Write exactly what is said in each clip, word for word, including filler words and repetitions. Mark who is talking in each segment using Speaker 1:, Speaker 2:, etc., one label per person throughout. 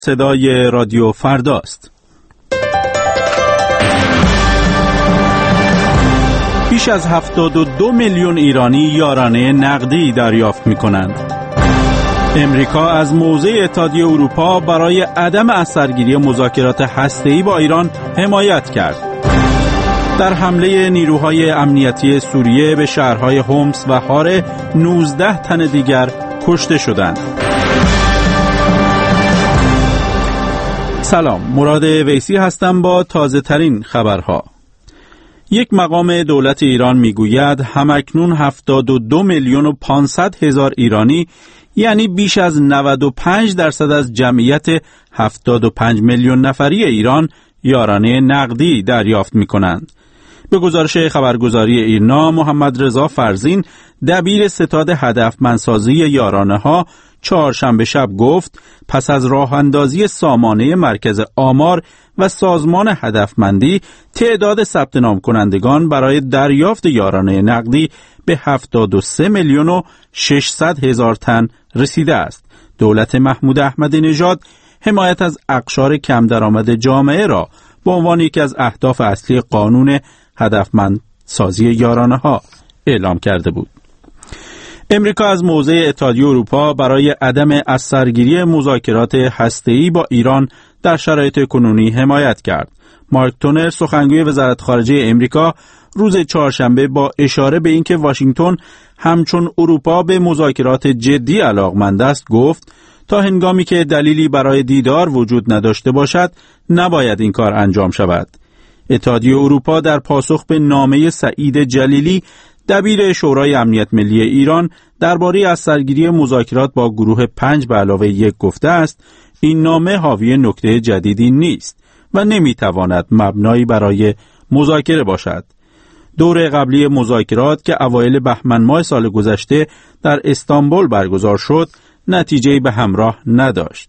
Speaker 1: صدای رادیو فرداست. بیش از هفتاد و دو میلیون ایرانی یارانه نقدی دریافت می‌کنند. امریکا از موضع اتحادیه اروپا برای عدم اثرگیری مذاکرات هسته‌ای با ایران حمایت کرد. در حمله نیروهای امنیتی سوریه به شهرهای حمص و حاره نوزده تن دیگر کشته شدند. سلام، مراد ویسی هستم با تازه ترین خبرها. یک مقام دولت ایران میگوید همکنون هفتاد و دو میلیون و پانصد هزار ایرانی، یعنی بیش از نود و پنج درصد از جمعیت هفتاد و پنج میلیون نفری ایران یارانه نقدی دریافت می کنند. به گزارش خبرگزاری ایرنا، محمد رضا فرزین، دبیر ستاد هدفمندسازی یارانه ها، چهارشنبه شب گفت پس از راه اندازی سامانه مرکز آمار و سازمان هدفمندی، تعداد ثبت نام کنندگان برای دریافت یارانه نقدی به هفتاد و سه میلیون و ششصد هزار تن رسیده است. دولت محمود احمدی نژاد حمایت از اقشار کم درآمد جامعه را به عنوان یکی از اهداف اصلی قانون هدفمندسازی یارانه ها اعلام کرده بود. امریکا از موضع اتحادیه اروپا برای عدم اثرگیری مذاکرات هسته‌ای با ایران در شرایط کنونی حمایت کرد. مارک تونر، سخنگوی وزارت خارجه امریکا، روز چهارشنبه با اشاره به اینکه واشنگتن همچون اروپا به مذاکرات جدی علاقمند است گفت تا هنگامی که دلیلی برای دیدار وجود نداشته باشد نباید این کار انجام شود. اتحادیه اروپا در پاسخ به نامه سعید جلیلی، دبیر شورای امنیت ملی ایران، درباره اثرگیری مذاکرات با گروه پنج به علاوه یک گفته است این نامه حاوی نکته جدیدی نیست و نمیتواند مبنایی برای مذاکره باشد. دور قبلی مذاکرات که اوایل بهمن ماه سال گذشته در استانبول برگزار شد نتیجه‌ای به همراه نداشت.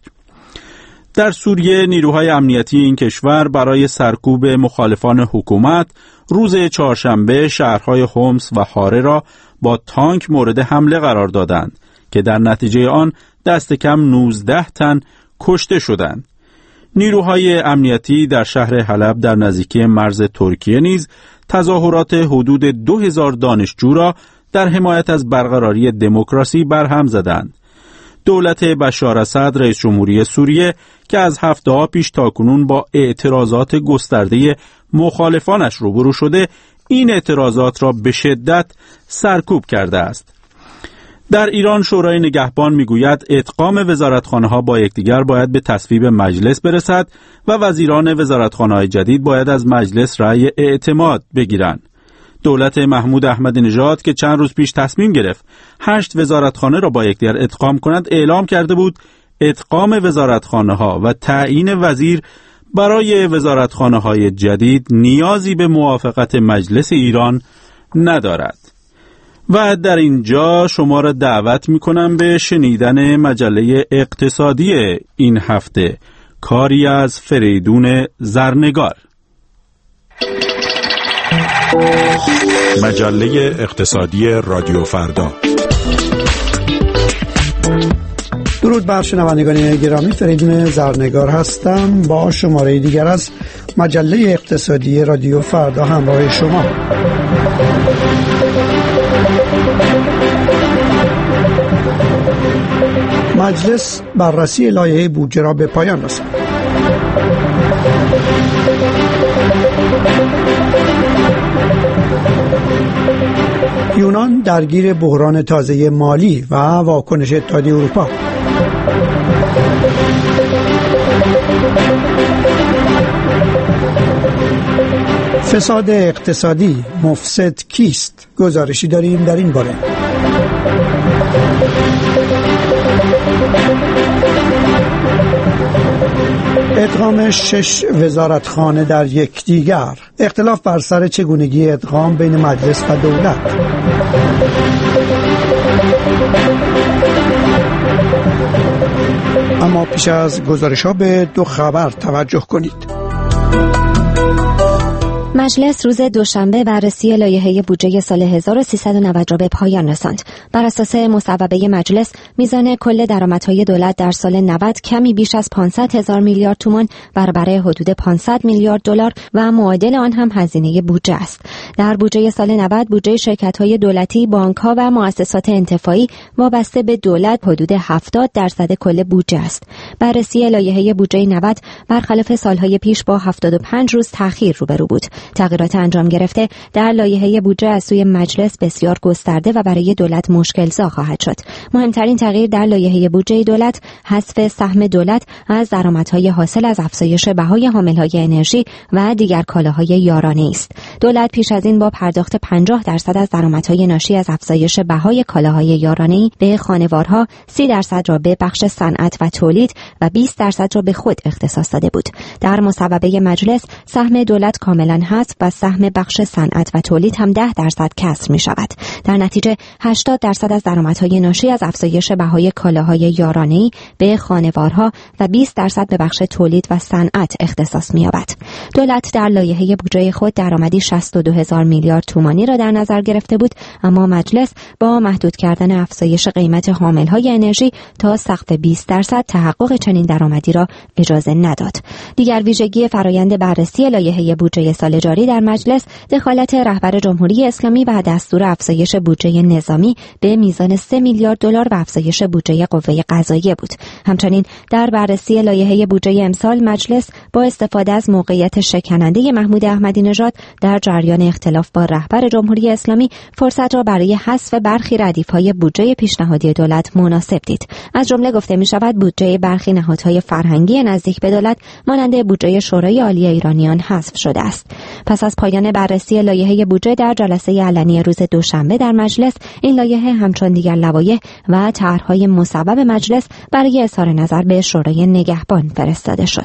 Speaker 1: در سوریه، نیروهای امنیتی این کشور برای سرکوب مخالفان حکومت روز چهارشنبه شهرهای حمص و حاره را با تانک مورد حمله قرار دادند که در نتیجه آن دست کم نوزده تن کشته شدند. نیروهای امنیتی در شهر حلب در نزدیکی مرز ترکیه نیز تظاهرات حدود دو هزار دانشجو را در حمایت از برقراری دموکراسی برهم زدند. دولت بشار اسد، رئیس جمهوری سوریه، که از هفته‌ها پیش تاکنون با اعتراضات گسترده مخالفانش روبرو شده، این اعتراضات را به شدت سرکوب کرده است. در ایران، شورای نگهبان میگوید ادغام وزارتخانه‌ها با یکدیگر باید به تصویب مجلس برسد و وزیران وزارتخانه‌های جدید باید از مجلس رأی اعتماد بگیرند. دولت محمود احمدی نژاد که چند روز پیش تصمیم گرفت هشت وزارتخانه را با یکدیگر ادغام کند، اعلام کرده بود ادغام وزارتخانه‌ها و تعیین وزیر برای وزارتخانه‌های جدید نیازی به موافقت مجلس ایران ندارد. و در اینجا شما را دعوت می‌کنم به شنیدن مجله اقتصادی این هفته، کاری از فریدون زرنگار.
Speaker 2: مجله اقتصادی رادیو فردا.
Speaker 3: درود بر شنوندگان گرامی، فریدون زرنگار هستم با شماره دیگر از مجله اقتصادی رادیو فردا همراه شما. مجلس بررسی لایحه بودجه را به پایان رساند. یونان درگیر بحران تازه مالی و واکنش اتحادیه اروپا. فساد اقتصادی مفسد کیست؟ گزارشی داریم در این باره. ادغام شش وزارتخانه در یکدیگر، اختلاف بر سر چگونگی ادغام بین مجلس و دولت. اما پیش از گزارش ها به دو خبر توجه کنید.
Speaker 4: مجلس روز دوشنبه بررسی لایحه بودجه سال هزار و سیصد و نود را به پایان رساند. بر اساس مصوبه مجلس، میزان کل درآمدهای دولت در سال نود کمی بیش از پانصد هزار میلیارد تومان برابر حدود پانصد میلیارد دلار و معادل آن هم هزینه بودجه است. در بودجه سال نود، بودجه شرکت‌های دولتی، بانک‌ها و مؤسسات انتفاعی وابسته به دولت حدود هفتاد درصد کل بودجه است. بررسی لایحه بودجه نود برخلاف سالهای پیش با هفتاد و پنج روز تأخیر روبرو بود. تغییرات انجام گرفته در لایحه بودجه از سوی مجلس بسیار گسترده و برای دولت مشکل‌زا خواهد شد. مهمترین تغییر در لایحه بودجه دولت حذف سهم دولت از درآمدهای حاصل از افزایش بهای حامل‌های انرژی و دیگر کالاهای یارانه است. دولت پیش از این با پرداخت پنجاه درصد از درآمدهای ناشی از افزایش بهای کالاهای یارانه‌ای به خانوارها، سی درصد را به بخش صنعت و تولید و بیست درصد را به خود اختصاص داده بود. در مصوبه مجلس، سهم دولت کاملا حذف و سهم بخش صنعت و تولید هم ده درصد کسر می شود. در نتیجه هشتاد درصد از درآمدهای ناشی از افزایش بهای کالاهای یارانه‌ای به خانوارها و بیست درصد به بخش تولید و صنعت اختصاص می یابد. دولت در لایحه بودجه خود درآمدی شصت و دو هزار میلیارد تومانی را در نظر گرفته بود، اما مجلس با محدود کردن افزایش قیمت حامل‌های انرژی تا سقف بیست درصد تحقق چنین درآمدی را اجازه نداد. دیگر ویژگی فرآیند بررسی لایحه بودجه سال جاری در مجلس، دخالت رهبر جمهوری اسلامی و دستور افزایش بودجه نظامی به میزان سه میلیارد دلار و افزایش بودجه قوه قضاییه بود. همچنین در بررسی لایحه بودجه امسال، مجلس با استفاده از موقعیت شکننده محمود احمدی نژاد در جریان اختلاف با رهبر جمهوری اسلامی فرصت را برای حذف برخی ردیف‌های بودجه پیشنهادی دولت مناسب دید. از جمله گفته می‌شود بودجه برخی نهادهای فرهنگی نزدیک به دولت مانند بودجه شورای عالی ایرانیان حذف شده است. پس از پایان بررسی لایحه بودجه در جلسه علنی روز دوشنبه در مجلس، این لایحه همچون دیگر لوایح و طرح‌های مصوب مجلس برای اظهار نظر به شورای نگهبان فرستاده شد.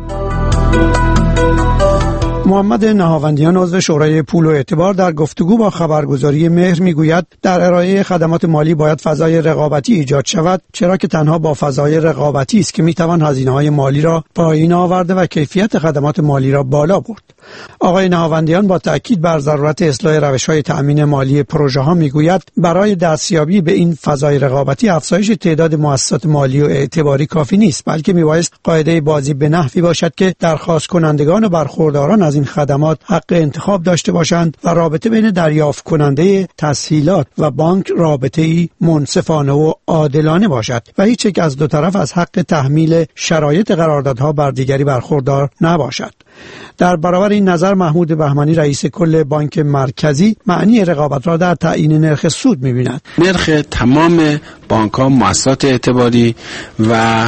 Speaker 3: محمد نهاوندیان عضو شورای پول و اعتبار در گفتگو با خبرگزاری مهر میگوید در ارائه خدمات مالی باید فضای رقابتی ایجاد شود، چرا که تنها با فضای رقابتی است که میتوان هزینه‌های مالی را پایین آورده و کیفیت خدمات مالی را بالا برد. آقای نهاوندیان با تأکید بر ضرورت اصلاح روش‌های تأمین مالی پروژه‌ها میگوید برای دستیابی به این فضای رقابتی افزایش تعداد مؤسسات مالی و اعتباری کافی نیست، بلکه میبایست قاعده بازی به نحوی باشد که درخواست کنندگان و برخورداران از این خدمات حق انتخاب داشته باشند و رابطه بین دریافت کننده تسهیلات و بانک رابطه‌ای منصفانه و عادلانه باشد و هیچ یک از دو طرف از حق تحمیل شرایط قراردادها بر دیگری برخوردار نباشد. در برابر این نظر محمود بهمنی رئیس کل بانک مرکزی معنی رقابت را در تعیین نرخ سود می‌بیند.
Speaker 5: نرخ تمام بانک‌ها، مؤسسات اعتباری و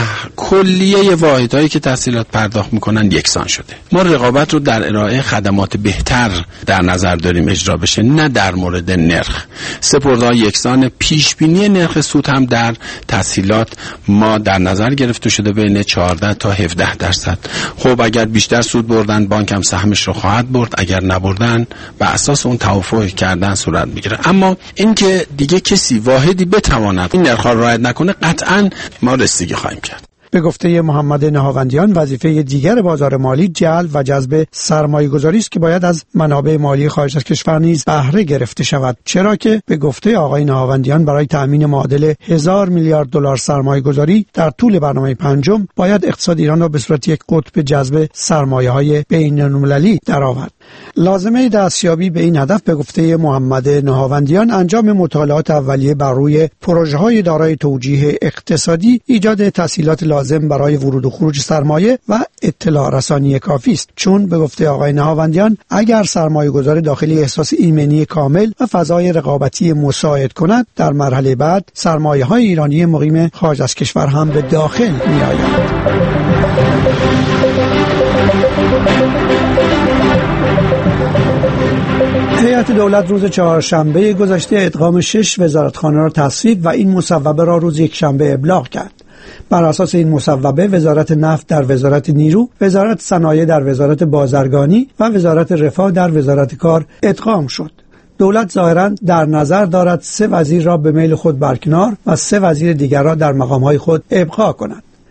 Speaker 5: کلیه واحدهایی که تسهیلات پرداخت می‌کنند یکسان شده. ما رقابت رو در ارائه خدمات بهتر در نظر داریم اجرا بشه، نه در مورد نرخ. سپرده‌های یکسان، پیش‌بینی نرخ سود هم در تسهیلات ما در نظر گرفته شده بین چهارده تا هفده درصد. خب اگر بیشتر سود بردن بانک هم سهمش رو خواهد برد، اگر نبردن به اساس اون توافق کردن صورت میگیره. اما اینکه دیگه کسی واحدی بتواند این نرخ رو رعایت نکنه، قطعاً ما رسیدگی خواهیم کرد.
Speaker 3: به گفته محمد نهاوندیان وظیفه دیگر بازار مالی جلب و جذب سرمایه‌گذاری است که باید از منابع مالی خارج از کشور نیز بهره گرفته شود، چرا که به گفته آقای نهاوندیان برای تأمین معادل هزار میلیارد دلار سرمایه‌گذاری در طول برنامه پنجم باید اقتصاد ایران را به صورت یک قطب جذب سرمایه‌های بین‌المللی درآورد. لازمه دستیابی به این هدف به گفته محمد نهاوندیان انجام مطالعات اولیه بر روی پروژه‌های دارای توجیه اقتصادی، ایجاد تسهیلات لازم برای ورود و خروج سرمایه و اطلاع رسانی کافی است، چون به گفته آقای نهاوندیان اگر سرمایه‌گذار داخلی احساس ایمنی کامل و فضای رقابتی مساعد کند، در مرحله بعد سرمایه‌های ایرانی مقیم خارج از کشور هم به داخل می‌آیند. هیئت دولت روز چهارشنبه گذشته ادغام شش وزارتخانه را تصویب و این مصوبه را روز یکشنبه ابلاغ کرد. بر اساس این مصوبه وزارت نفت در وزارت نیرو، وزارت صنایع در وزارت بازرگانی و وزارت رفاه در وزارت کار ادغام شد. دولت ظاهراً در نظر دارد سه وزیر را به میل خود برکنار و سه وزیر دیگر را در مقام‌های خود ابقا کند.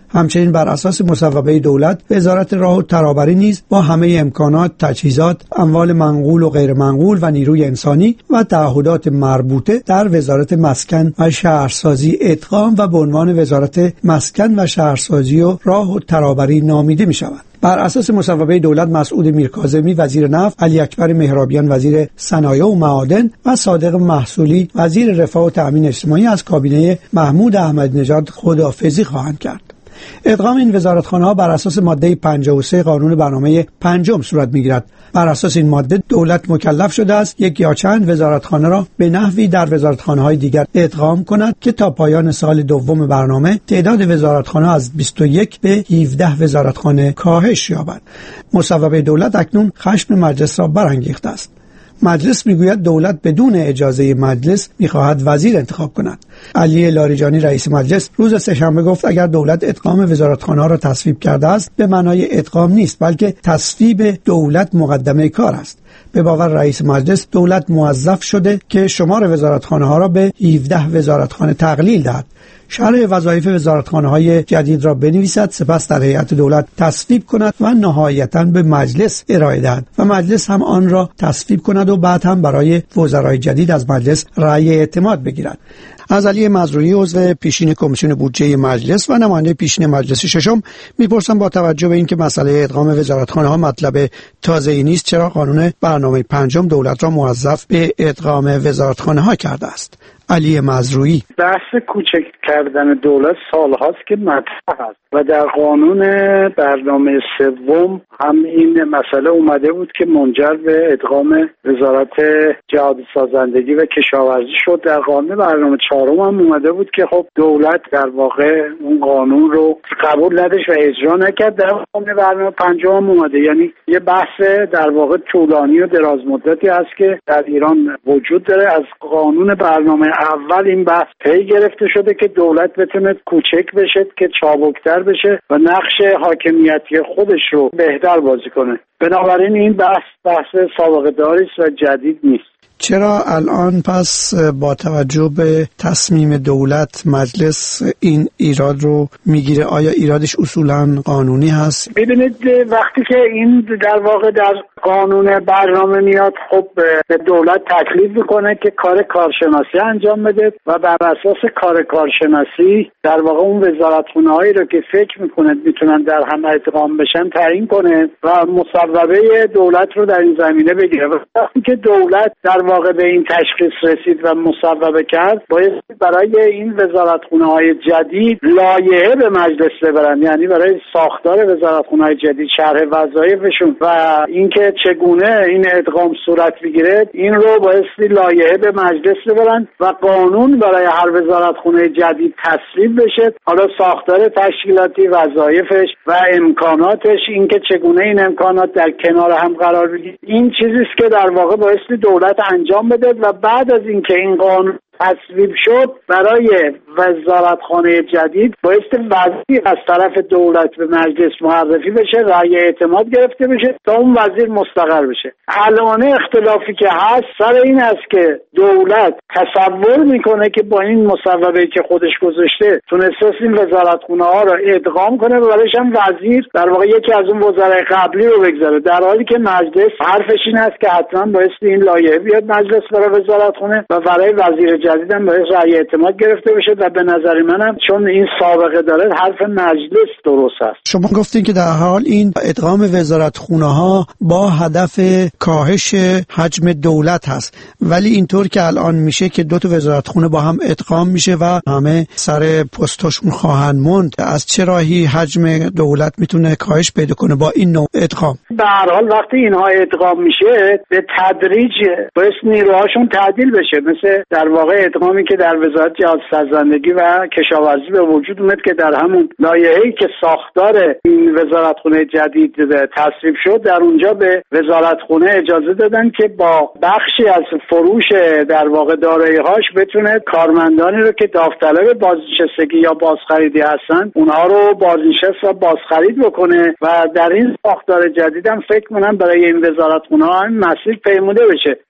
Speaker 3: همچنین بر اساس مصوبه دولت وزارت راه و ترابری نیز با همه امکانات، تجهیزات، اموال منقول و غیر منقول و نیروی انسانی و تعهدات مربوطه در وزارت مسکن و شهرسازی ادغام و به عنوان وزارت مسکن و شهرسازی و راه و ترابری نامیده می شود. بر اساس مصوبه دولت مسعود میرکاظمی وزیر نفت، علی اکبر مهرابیان وزیر صنایع و معادن و صادق محصولی وزیر رفاه و تأمین اجتماعی از کابینه محمود احمدی نژاد خداحافظی خواهند کرد. ادغام این وزارتخانه‌ها بر اساس ماده پنجاه و سه قانون برنامه پنجم صورت می‌گیرد. بر اساس این ماده دولت مکلف شده است یک یا چند وزارتخانه را به نحوی در وزارتخانه‌های دیگر ادغام کند که تا پایان سال دوم برنامه تعداد وزارتخانه از بیست و یک به هفده وزارتخانه کاهش یابد. مصوبه دولت اکنون خشم مجلس را برانگیخته است. مجلس میگوید دولت بدون اجازه مجلس میخواهد وزیر انتخاب کند. علی لاریجانی رئیس مجلس روز سه‌شنبه گفت اگر دولت ادغام وزارتخانه‌ها را تصویب کرده است به معنای ادغام نیست بلکه تصویب دولت مقدمه کار است. به باور رئیس مجلس دولت موظف شده که شمار وزارتخانه‌ها را به هفده وزارتخانه تقلیل دهد. شرح وظایف وزارتخانه‌های جدید را بنویسد، سپس در هیئت دولت تصویب کند و نهایتاً به مجلس ارائه دهد و مجلس هم آن را تصویب کند و بعد هم برای وزرای جدید از مجلس رأی اعتماد بگیرد. از علی مزروعی عضو پیشین کمیسیون بودجه مجلس و نماینده پیشین مجلس ششم میپرسم با توجه به اینکه مسئله ادغام وزارتخانه‌ها مطلب تازه‌ای نیست چرا قانون برنامه پنجم دولت را موظف به ادغام وزارتخانه‌ها کرده است؟ علی مزروعی:
Speaker 6: بحث کوچک کردن دولت سالهاست که مطرح است و در قانون برنامه سوم هم این مسئله اومده بود که منجر به ادغام وزارت جهاد سازندگی و کشاورزی شد. در قانون برنامه چهارم هم اومده بود که خب دولت در واقع اون قانون رو قبول نداشت و اجرا نکرد. در قانون برنامه پنجم هم اومده، یعنی یه بحث در واقع طولانی و دراز مدتی است که در ایران وجود داره. از قانون برنامه اول این بحث پی گرفته شده که دولت بتونه کوچک بشه که چابکتر بشه و نقش حاکمیتی خودش رو بهتر بازی کنه. بنابراین این بحث بحث سابقه داری است و جدید نیست.
Speaker 3: چرا الان پس با توجه به تصمیم دولت مجلس این ایراد رو میگیره؟ آیا ایرادش اصولا قانونی هست؟
Speaker 6: ببینید وقتی که این در واقع در قانون برنامه میاد خب به دولت تکلیف میکنه که کار کارشناسی انجام بده و بر اساس کار کارشناسی در واقع اون وزارتخونه‌هایی رو که فکر میکنه میتونن در هم ادغام بشن تعیین کنه و مصوبه دولت رو در این زمینه بگیره. وقتی که دولت در واقع به این تشخیص رسید و مصوبه کرد باید برای این وزارتخونه‌های جدید لایحه به مجلس ببرن، یعنی برای ساختار وزارتخونه‌های جدید شرح وظایفشون و اینکه چگونه این ادغام صورت بگیره این رو بایستی لایحه به مجلس ببرن و قانون برای هر وزارتخونه جدید تصویب بشه. حالا ساختار تشکیلاتی، وظایفش و امکاناتش، اینکه چگونه این امکانات در کنار هم قرار بگیره، این چیزی است که در واقع بایستی دولت انجام بده و بعد از اینکه این قانون تصویب شد برای وزارتخانه جدید بایست وزیر از طرف دولت به مجلس معرفی بشه، رأی اعتماد گرفته بشه تا اون وزیر مستقر بشه. الان اختلافی که هست سر این است که دولت تصور میکنه که با این مصوبه‌ای که خودش گذاشته تونسته این وزارتخونه ها رو ادغام کنه و برایش هم وزیر در واقع یکی از اون وزرای قبلی رو بگذاره، در حالی که مجلس حرفش این است که حتما بایست این لایحه بیاد مجلس برای وزارتخونه و برای وزیر جدیدم باید رأی اعتماد گرفته بشه و به نظر منم چون این سابقه داره حرف مجلس درست است.
Speaker 3: شما گفتین که در حال این ادغام وزارتخونه‌ها با هدف کاهش حجم دولت هست، ولی اینطور که الان میشه که دو تا وزارتخونه با هم ادغام میشه و همه سر پستاشون خواهند موند، از چه راهی حجم دولت میتونه کاهش پیدا کنه با این نوع ادغام؟
Speaker 6: به هر حال وقتی اینها ادغام میشه به تدریج باید نیروهاشون تعدیل بشه، مثل در واقع ادغامی که در وزارت جهاد سازندگی و کشاورزی به وجود اومد که در همون لایحه‌ای که ساختار این وزارتخونه جدید تصویب شد در اونجا به وزارتخونه اجازه دادن که با بخشی از فروش در واقع دارایی‌هاش بتونه کارمندانی رو که داوطلب بازنشستگی یا بازخریدی هستن اونها رو بازنشست و بازخرید بکنه و در این ساختار جدید هم فکر کنم برای این وزارتخونه ها هم مسیر پیموده بشه.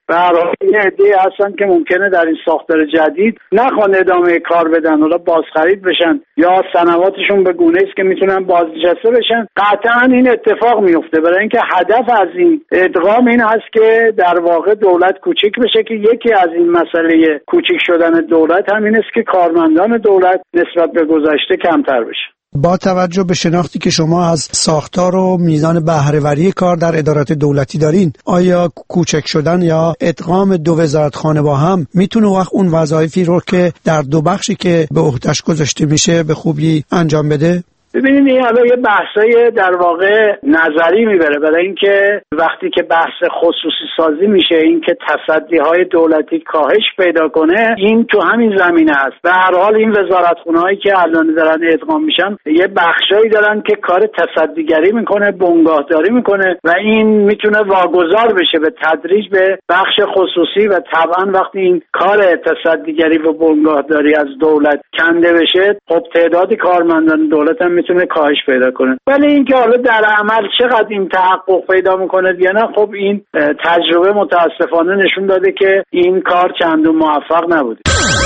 Speaker 6: به هر حال یه عده‌ای هستن که ممکنه در این ساختار جدید نخوان ادامه کار بدن، حالا بازخرید بشن یا سنواتشون به گونه‌ای است که میتونن بازنشسته بشن. قطعا این اتفاق میفته، برای اینکه هدف از این ادغام این هست که در واقع دولت کوچیک بشه، که یکی از این مسئله کوچیک شدن دولت همین است که کارمندان دولت نسبت به گذشته کمتر بشه.
Speaker 3: با توجه به شناختی که شما از ساختار و میزان بهره‌وری کار در ادارات دولتی دارین، آیا کوچک شدن یا ادغام دو وزارتخانه با هم میتونه وقت اون وظایفی رو که در دو بخشی که به عهده‌اش گذاشته میشه به خوبی انجام بده؟
Speaker 6: ببینید این حالا یه بحثای در واقع نظری میبره، برای اینکه وقتی که بحث خصوصی سازی میشه، این که تصدیهای دولتی کاهش پیدا کنه، این تو همین زمینه است. به هر حال این وزارتخونه‌هایی که الان دارن ادغام میشن یه بخشایی دارن که کار تصدیگری میکنه، بنگاهداری میکنه و این میتونه واگذار بشه به تدریج به بخش خصوصی و طبعا وقتی این کار تصدیگری و بنگاهداری از دولت کنده بشه، خب تعداد کارمندان دولت هم میتونه کاهش پیدا کنه. ولی اینکه حالا در عمل چقدر این تحقق پیدا میکنه یا نه، خب این تجربه متاسفانه نشون داده که این کار چندون موفق نبوده.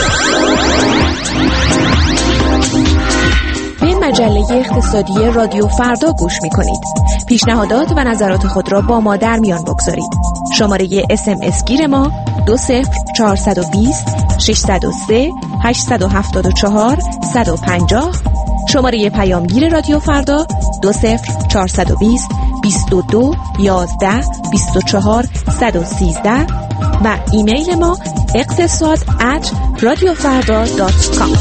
Speaker 7: به مجله اقتصادی رادیو فردا گوش میکنید. پیشنهادات و نظرات خود را با ما در میان بگذارید. شماره اس ام اس گیر ما دو صفر چهارصد و بیست ششصد و سه هشتصد و هفتاد و چهار صد و پنجاه. شماره پیامگیر رادیو فردا دو صفر چهارصد و بیست بیست و دو یازده بیست و چهار صد و سیزده و ایمیل ما اقتصاد ات رادیو فردا دات کام.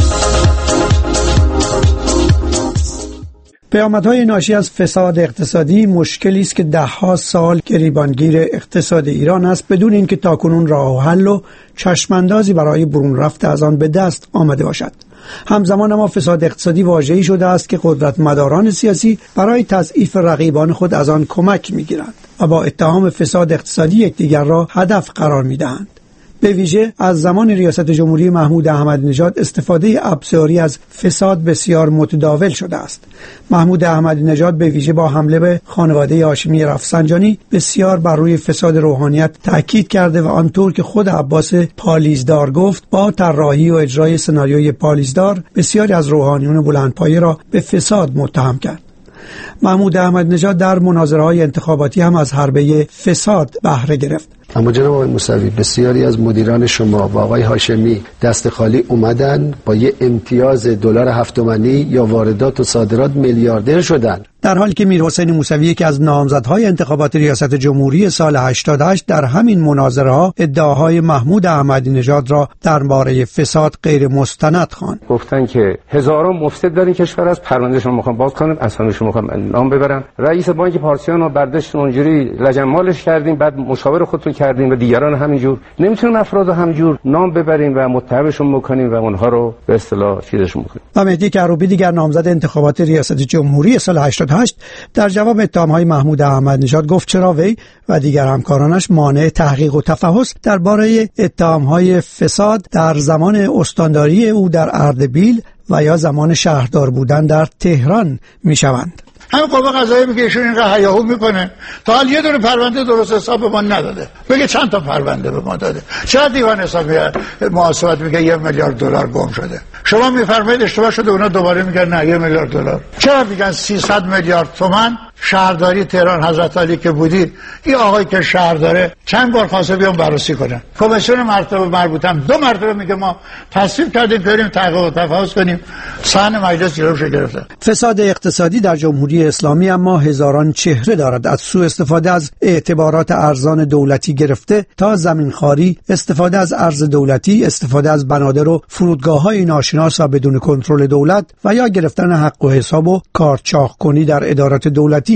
Speaker 3: پیامدهای ناشی از فساد اقتصادی مشکلی است که دهها سال گریبانگیر اقتصاد ایران است، بدون اینکه تاکنون راه و حل و چشماندازی برای برون رفته از آن به دست آمده باشد. همزمان اما فساد اقتصادی واژه‌ای شده است که قدرتمداران سیاسی برای تضعیف رقیبان خود از آن کمک می‌گیرند و با اتهام فساد اقتصادی یکدیگر را هدف قرار می‌دهند. به ویژه از زمان ریاست جمهوری محمود احمدی نژاد استفاده ابزاری از فساد بسیار متداول شده است. محمود احمدی نژاد به ویژه با حمله به خانواده هاشمی رفسنجانی بسیار بر روی فساد روحانیت تاکید کرده و آنطور که خود عباس پالیزدار گفت، با طراحی و اجرای سناریوی پالیزدار بسیاری از روحانیون بلندپایه را به فساد متهم کرد. محمود احمدی نژاد در مناظره‌های انتخاباتی هم از حربه فساد بهره گرفت.
Speaker 8: اما جناب آقای موسوی، بسیاری از مدیران شما و آقای هاشمی دست خالی اومدن، با یه امتیاز دلار هفت تومانی یا واردات و صادرات میلیاردر شدن.
Speaker 3: در حالی که میرحسین موسوی یکی از نامزدهای انتخابات ریاست جمهوری سال هشتاد و هشت در همین مناظره‌ها ادعاهای محمود احمدی نژاد را درباره فساد غیر مستند خواند.
Speaker 9: گفتن که هزاران مفسد در این کشور است، پروندهشون میخوام باز کنم، اسامیشون میخوام نام ببرم. رئیس بانک پارسیان رو برداشت اونجوری لجنمالش کردیم، بعد مشاور خودتون کردیم و دیگران همینجور. نمیتونیم افراد همینجور نام ببریم و متهمشون بکنیم و اونها رو به اصطلاح چیزشون بکنیم.
Speaker 3: و مهدی کروبی دیگر نامزد انتخابات ریاست جمهوری سال هشتاد و هشت در جواب اتهام‌های محمود احمدی نژاد گفت چرا وی و دیگر همکارانش مانع تحقیق و تفحص درباره اتهام‌های فساد در زمان استانداری او در اردبیل و یا زمان شهردار بودن در تهران میشوند.
Speaker 10: همین قوه قضاییه میگه ایشون اینقدر هیاهو میکنه، تا حال یه دونه پرونده درست حساب به ما نداده. بگه چند تا پرونده به ما داده، چرا دیوان حسابی محاسبات میگه یه میلیارد دلار گم شده. شما میفرمایید اشتباه شده، اونا دوباره میگن نه یه میلیارد دلار. چرا میگن سیصد میلیارد تومان شهرداری تهران حضرت علی که بودی، این آقایی که شهر داره چند بار خواسته بیام بررسی کنه. کمیسیون مرتبه مربوطم دو مرتبه میگه ما تصویب کردیم بریم تحقیق و تفحص کنیم، صحن مجلس جلوش گرفته.
Speaker 3: فساد اقتصادی در جمهوری اسلامی اما هزاران چهره دارد، از سوء استفاده از اعتبارات ارزان دولتی گرفته تا زمینخواری، استفاده از ارز دولتی، استفاده از بنادر و فرودگاه‌های ناشناس و بدون کنترل دولت و یا گرفتن حق و حساب و کارچاق کنی در ادارات دولتی.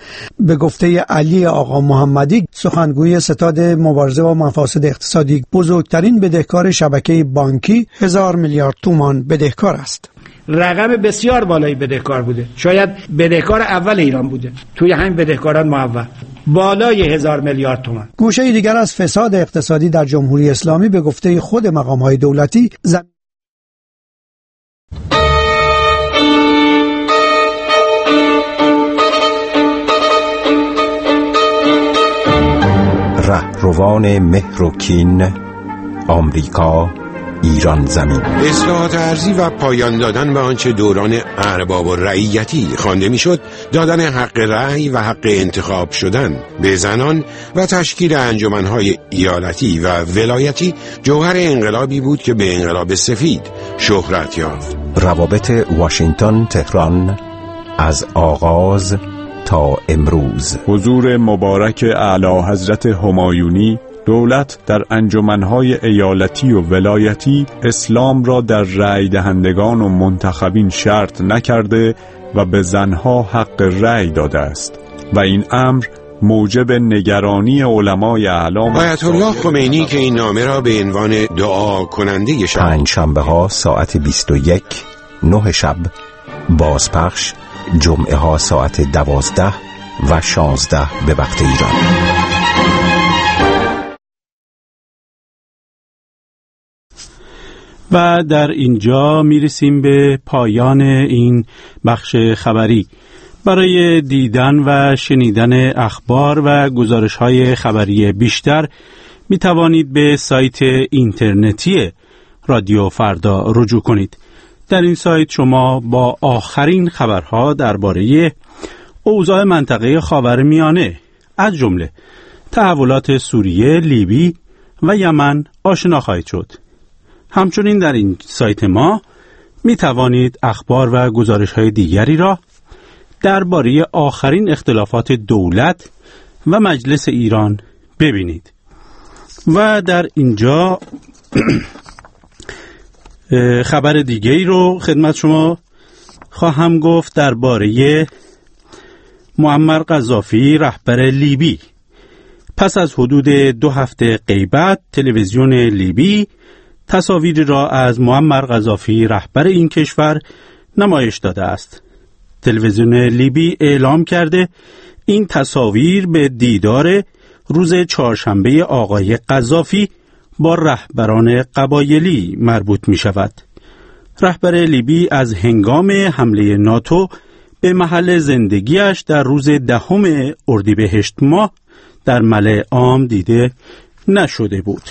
Speaker 3: به گفته علی آقا محمدی، سخنگوی ستاد مبارزه با مفاسد اقتصادی، بزرگترین بدهکار شبکه بانکی هزار میلیارد تومان بدهکار است.
Speaker 11: رقم بسیار بالایی بدهکار بوده، شاید بدهکار اول ایران بوده، توی همین بدهکاران معول بالای هزار میلیارد تومان.
Speaker 3: گوشه دیگر از فساد اقتصادی در جمهوری اسلامی به گفته خود مقام‌های دولتی زم...
Speaker 2: رهرو عنوان مهر و کین، آمریکا، ایران زمین.
Speaker 12: اصلاحات ارضی و پایان دادن به آنچه دوران ارباب و رعیتی خوانده میشد، دادن حق رأی و حق انتخاب شدن به زنان و تشکیل انجمنهای ایالتی و ولایتی جوهر انقلابی بود که به انقلاب سفید شهرت یافت.
Speaker 2: روابط واشنگتن تهران از آغاز تا امروز.
Speaker 1: حضور مبارک اعلی حضرت همایونی، دولت در انجمنهای ایالتی و ولایتی اسلام را در رأی دهندگان و منتخبین شرط نکرده و به زنها حق رأی داده است و این امر موجب نگرانی علمای اعلام
Speaker 12: آیت الله خمینی که این نامه را به عنوان دعا کننده شب
Speaker 2: پنج شنبه ها ساعت بیست و یک نه شب، بازپخش جمعه ها ساعت دوازده و شانزده به وقت ایران.
Speaker 1: و در اینجا میرسیم به پایان این بخش خبری. برای دیدن و شنیدن اخبار و گزارش‌های خبری بیشتر می توانید به سایت اینترنتی رادیو فردا رجوع کنید. در این سایت شما با آخرین خبرها درباره اوضاع منطقه خاورمیانه از جمله تحولات سوریه، لیبی و یمن آشنا خواهید شد. همچنین در این سایت ما می توانید اخبار و گزارش‌های دیگری را درباره آخرین اختلافات دولت و مجلس ایران ببینید. و در اینجا خبر دیگری رو خدمت شما خواهم گفت درباره معمر قذافی، رهبر لیبی. پس از حدود دو هفته غیبت، تلویزیون لیبی تصاویری را از معمر قذافی، رهبر این کشور، نمایش داده است. تلویزیون لیبی اعلام کرده این تصاویر به دیدار روز چهارشنبه آقای قذافی با رهبران قبایلی مربوط می شود. رهبر لیبی از هنگام حمله ناتو به محل زندگیش در روز دهم اردیبهشت ماه در ملأ عام دیده نشده بود.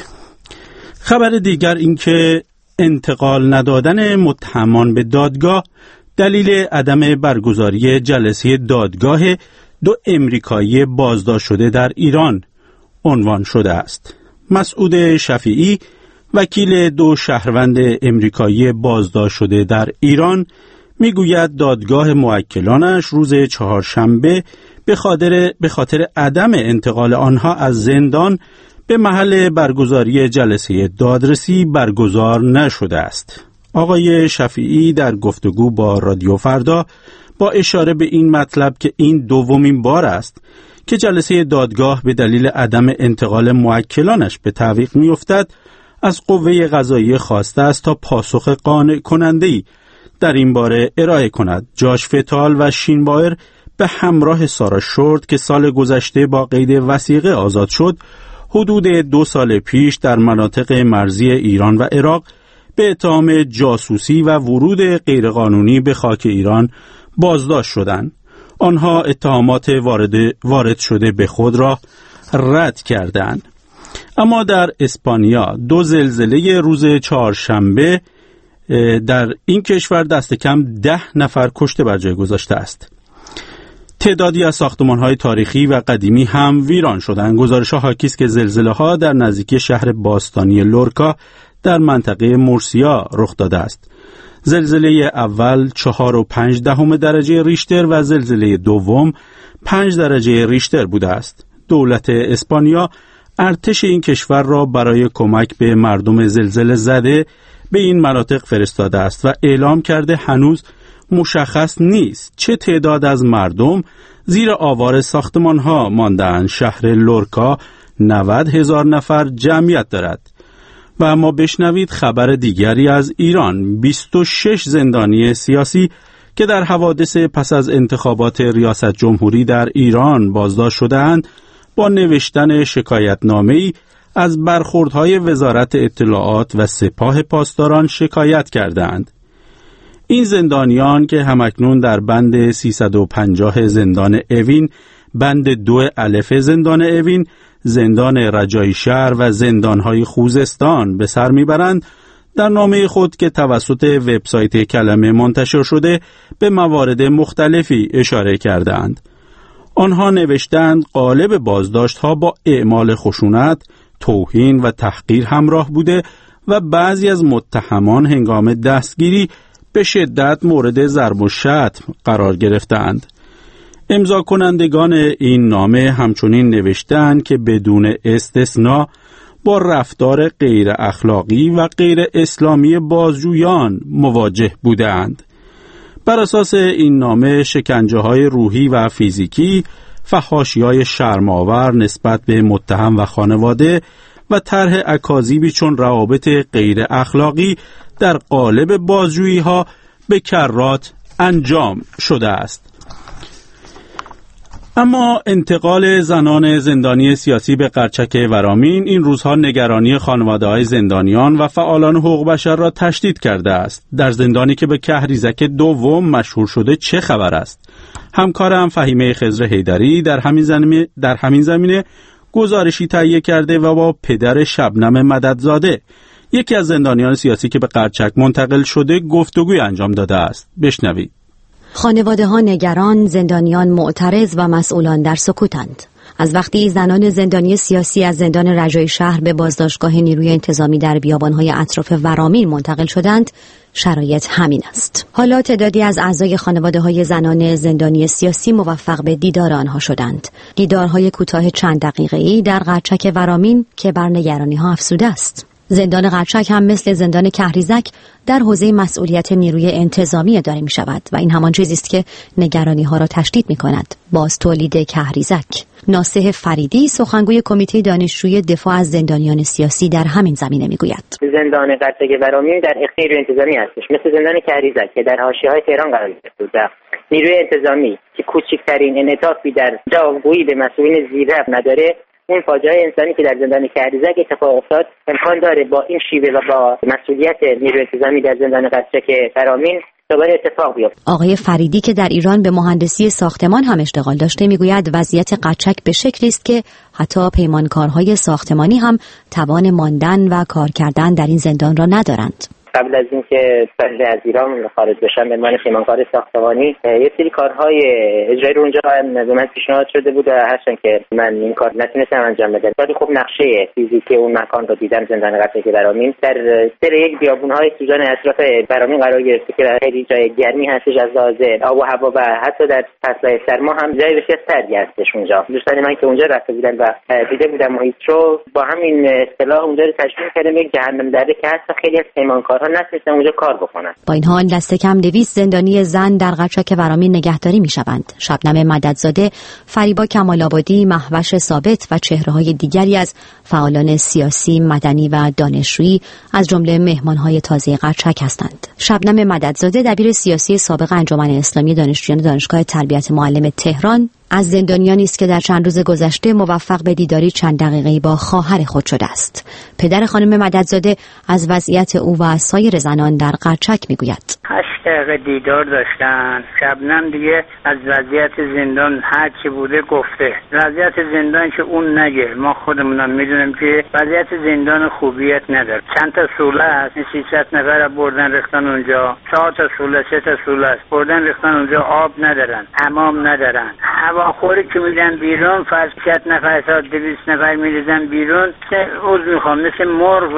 Speaker 1: خبر دیگر این که انتقال ندادن متهمان به دادگاه دلیل عدم برگزاری جلسه دادگاه دو امریکایی بازداشت شده در ایران عنوان شده است. مسعود شفیعی، وکیل دو شهروند امریکایی بازداشت شده در ایران، میگوید دادگاه موکلانش روز چهارشنبه به خاطر به خاطر عدم انتقال آنها از زندان به محل برگزاری جلسه دادرسی برگزار نشده است. آقای شفیعی در گفتگو با رادیو فردا با اشاره به این مطلب که این دومین بار است که جلسه دادگاه به دلیل عدم انتقال موکلانش به تعویق می‌افتد، از قوه قضاییه خواسته است تا پاسخ قانع کننده‌ای در این باره ارائه کند. جاش فتال و شین بایر به همراه سارا شورت که سال گذشته با قید وثیقه آزاد شد، حدود دو سال پیش در مناطق مرزی ایران و عراق به اتهام جاسوسی و ورود غیرقانونی به خاک ایران بازداشت شدند. آنها اتهامات وارد وارد شده به خود را رد کردند. اما در اسپانیا دو زلزله روز چهارشنبه در این کشور دست کم ده نفر کشته بر جای گذاشته است. تعدادی از ساختمان‌های تاریخی و قدیمی هم ویران شدند. گزارش‌ها حاکی است که زلزله‌ها در نزدیکی شهر باستانی لورکا در منطقه مورسیا رخ داده است. زلزله اول چهار و پنج دهم درجه ریشتر و زلزله دوم پنج درجه ریشتر بوده است. دولت اسپانیا ارتش این کشور را برای کمک به مردم زلزله زده به این مناطق فرستاده است و اعلام کرده هنوز مشخص نیست چه تعداد از مردم زیر آوار ساختمان‌ها مانده‌اند. شهر لورکا نود هزار نفر جمعیت دارد. و اما بشنوید خبر دیگری از ایران. بیست و شش زندانی سیاسی که در حوادث پس از انتخابات ریاست جمهوری در ایران بازداشت شده‌اند، با نوشتن شکایتنامه‌ای از برخوردهای وزارت اطلاعات و سپاه پاسداران شکایت کردند. این زندانیان که همکنون در بند سیصد و پنجاه زندان اوین بند دو الف زندان اوین، زندان رجایی شهر و زندانهای خوزستان به سر میبرند، در نامه خود که توسط وبسایت کلمه منتشر شده به موارد مختلفی اشاره کردند. آنها نوشتند قالب بازداشت‌ها با اعمال خشونت، توهین و تحقیر همراه بوده و بعضی از متهمان هنگام دستگیری به شدت مورد ضرب و شتم قرار گرفتند. امضا کنندگان این نامه همچنین نوشتند که بدون استثناء با رفتار غیر اخلاقی و غیر اسلامی بازجویان مواجه بودند. بر اساس این نامه شکنجه‌های روحی و فیزیکی، فحاشی‌های شرم‌آور نسبت به متهم و خانواده و طرح اکاذیبی چون روابط غیر اخلاقی در قالب بازجویی‌ها به کرات انجام شده است. اما انتقال زنان زندانی سیاسی به قرچک ورامین این روزها نگرانی خانواده‌های زندانیان و فعالان حقوق بشر را تشدید کرده است. در زندانی که به کهریزک دوم مشهور شده چه خبر است؟ همکارم فهیمه خضر حیدری در همین زمینه در همین زمینه گزارشی تهیه کرده و با پدر شبنم مددزاده، یکی از زندانیان سیاسی که به قرچک منتقل شده، گفتگوی انجام داده است. بشنوید.
Speaker 4: خانواده ها نگران، زندانیان معترض و مسئولان در سکوتند. از وقتی زنان زندانی سیاسی از زندان رجایی شهر به بازداشتگاه نیروی انتظامی در بیابان‌های اطراف ورامین منتقل شدند، شرایط همین است. حالا تعدادی از اعضای خانواده‌های زنان زندانی سیاسی موفق به دیدار آنها شدند. دیدارهای کوتاه چند دقیقه‌ای در قرچک ورامین که بر نگرانی‌ها افزوده است. زندان قرچک هم مثل زندان کهریزک در حوزه مسئولیت نیروی انتظامی اداره می شود و این همان چیزی است که نگرانی ها را تشدید می کند. باز تولید کهریزک. ناصح فریدی، سخنگوی کمیته دانشجوی دفاع از زندانیان سیاسی، در همین زمینه می گوید.
Speaker 13: زندان قرچک ورامین در اختیار نیروی انتظامی هستش، مثل زندان کهریزک که در حاشیه‌های تهران قرار گرفته بود. نیروی انتظامی که کوچکترین انعطافی در جوابگویی به مسئولین زیررو نداره، اون فاجعه انسانی که در زندان کهریزک اتفاق افتاد امکان داره با این شیوه و با مسئولیت نیروی انتظامی در زندان قرچک ورامین دوباره اتفاق بیفته.
Speaker 4: آقای فریدی که در ایران به مهندسی ساختمان هم اشتغال داشته میگوید وضعیت قرچک به شکلی است که حتی پیمانکارهای ساختمانی هم توان ماندن و کار کردن در این زندان را ندارند.
Speaker 13: قبل از اینکه فرد از ایران خارج بشن به عنوان پیمانکار ساختمانی، یه سری کارهای اجرایی رو اونجا به من پیشنهاد شده بود، هرچند که من این کار نتونستم انجام بدم. ولی خب نقشه فیزیکی اون مکان رو دیدم. زندان قرچک ورامین در سر یک بیابون‌های سوزان اطراف ورامین قرار گرفته که خیلی جای گرمی هستش از لحاظ آب و هوا و حتی در فصل سرما هم جای بسیار سردی هستش اونجا. دوستان من که اونجا رفته بودن و دیده بودم محیط رو، با همین اصطلاح اونجا رو تشبیه کردم یک جهنم دره که حتی خیلی از پیمانکار نتونستن اونجا کار بکنن.
Speaker 4: با این حال دست کم دویست زندانی زن در قرچک ورامین نگهداری میشوند. شبنم مددزاده، فریبا کمال‌آبادی، مهوش ثابت و چهره‌های دیگری از فعالان سیاسی، مدنی و دانشجویی از جمله مهمان‌های تازه قرچک هستند. شبنم مددزاده، دبیر سیاسی سابق انجمن اسلامی دانشجویان دانشگاه تربیت معلم تهران، از زندانیانی است که در چند روز گذشته موفق به دیداری چند دقیقه‌ای با خواهر خود شده است. پدر خانم مددزاده از وضعیت او و سایر زنان در قرچک میگوید.
Speaker 14: هشت دقیقه دیدار داشتن. شبنم دیگه از وضعیت زندان هر چی بوده گفته. وضعیت زندان که اون نگه، ما خودمونم میدونیم که وضعیت زندان خوبیت نداره. چند تا سوله هست، سیصد نفر بردن ریختن اونجا. چهار تا سوله، سه تا سوله است. بردن ریختن اونجا، آب ندارن، حمام ندارن. هواخوری که میدن بیرون، فرض صد نفر تا دویست نفر میریزن بیرون، عوض میخوام مثل مرغ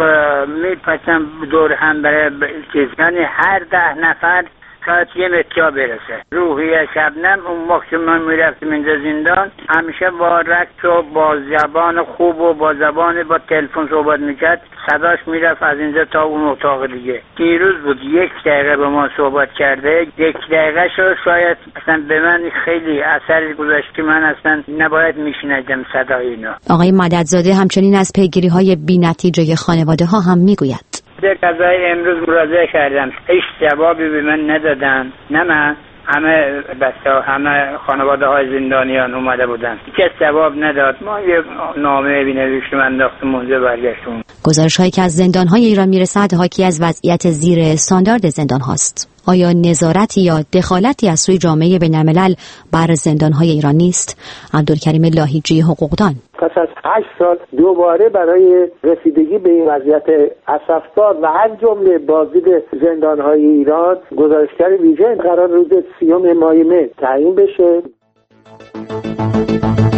Speaker 14: میپچن دور هم برای چیز، یعنی هر ده نفر شاید یه متیا برسه. روحیه شبنم اون وقت که من میرفتم اینجا زندان، همیشه با رکت و با زبان خوب و با زبان با تلفن صحبت میکرد، صداش میرفت از اینجا تا اون اتاق دیگه. دیروز بود یک دقیقه با ما صحبت کرده، یک دقیقه شد شاید اصلا به من خیلی اثر گذاشت که من اصلا نباید میشنیدم صدای اینو.
Speaker 4: آقای مددزاده همچنین از پیگیری های بی نتیجه خانواده ها هم میگوید.
Speaker 14: در قضای امروز مراجعه کردم، هیچ جوابی به من ندادن. نه من، همه بسته همه خانواده های زندانیان اومده بودن، کس جواب نداد. ما یه نامه بینویسیم انداختم اونجا برگشتم.
Speaker 15: گزارش هایی که از زندان های ایران میرسد حاکی از وضعیت زیر استاندارد زندان هاست. آیا نظارتی یا دخالتی از سوی جامعه بین‌الملل بر زندان های ایران نیست؟ عبدالکریم لاهیجی، حقوقدان:
Speaker 16: پس از هشت سال دوباره برای رسیدگی به این وضعیت اسفبار و از جمله بازدید زندان‌های ایران گزارشگر ویژه قرار روز سیوم ماه مه تعیین بشه.